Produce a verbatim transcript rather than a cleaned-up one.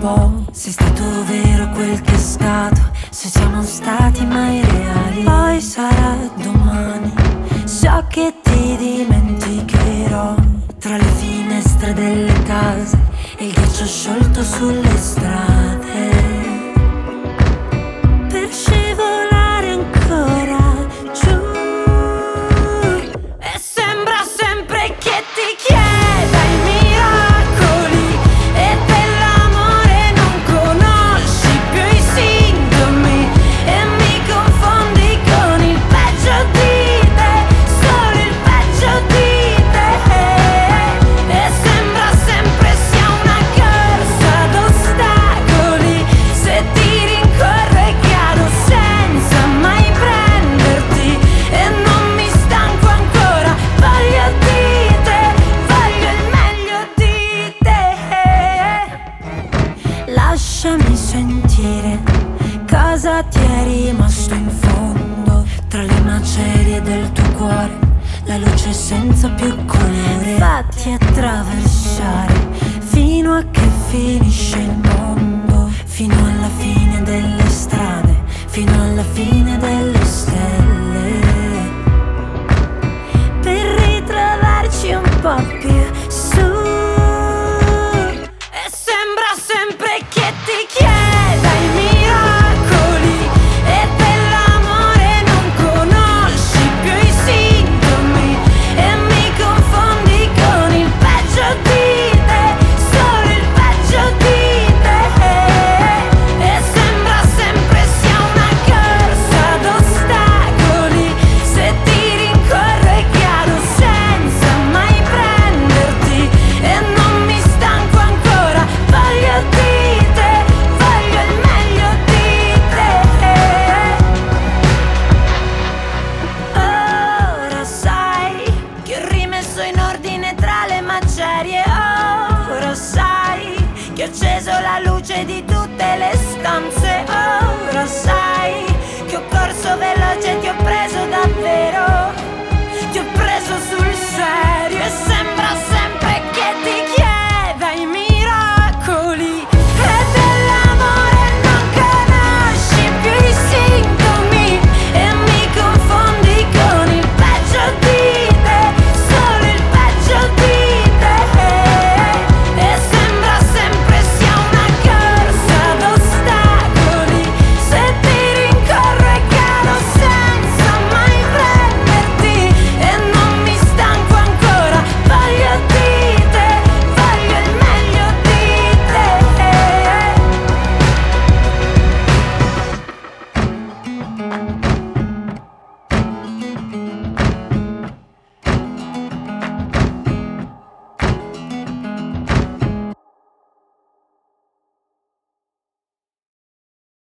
po'. Sei stato vero quel che è stato, se siamo stati mai reali. Poi sarà domani, so che ti dimenticherò. Tra le finestre delle case e il ghiaccio sciolto sulle strade, per scivolare ancora giù. E sembra sempre che ti chieda i miracoli e dell'amore non conosci più i sintomi. E mi confondi con il peggio di te, solo il peggio di te. E sembra sempre sia una corsa ad ostacoli, se ti rincorro e cado senza mai prenderti. E non mi stanco ancora, voglio di te, voglio il meglio di te. Lasciami sentire cosa ti è rimasto in fondo, tra le macerie del tuo cuore, la luce senza più colore. Fatti attraversare fino a che finisce il mondo, fino alla fine delle strade, fino alla fine delle stelle, per ritrovarci un po' più su. E sembra sempre che ti chieda i miracoli e dell'amore non conosci più i sintomi. E mi confondi con il peggio di te, solo il peggio di te. E sembra sempre sia una corsa ad ostacoli, se ti rincorro e cado senza mai prenderti. E non mi stanco ancora, voglio di te, voglio il meglio di te. Ora sai che ho rimesso in ordine tra le macerie. Ora sai che ho acceso la luce di tutte le